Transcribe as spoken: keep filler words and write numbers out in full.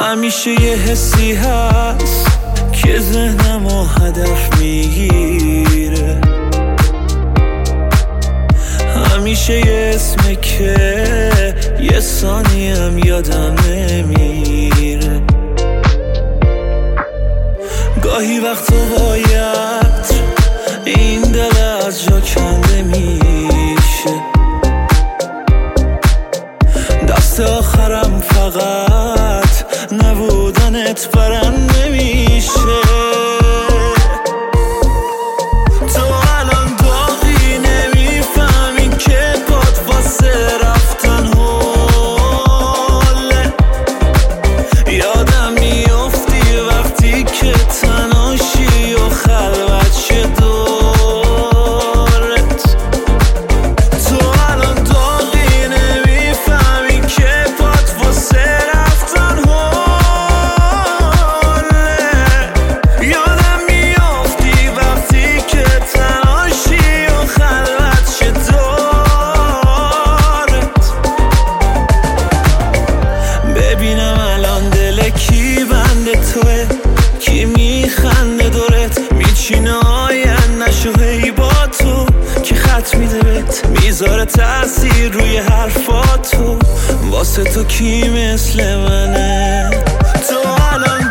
همیشه یه حسی هست که ذهنمو هدف میگیره، همیشه یه اسمه که یه ثانیم یادم نمیره. گاهی وقتا باید این دل از جا کنده میشه، دست آخرم فقط نبودنت برم نمیشه. تو الان داغی نمیفهمی که باد واسه رفتن حاله، یادم میافتی وقتی که تنهاشی و خلوت شه دورت. تو الان داغی نمیفهمی که باد واسه رفتن حاله، یادم میافتی وقتی که تنهاشی و خلوت شه دورت. ببینم الان دل کی بند توه، کی میخنده دورت، میچینه آینده‌شو هی با تو، کی خط میده بهت میذاره تأثیر روی حرفاتو، واسه تو کی مثل منه. تو الان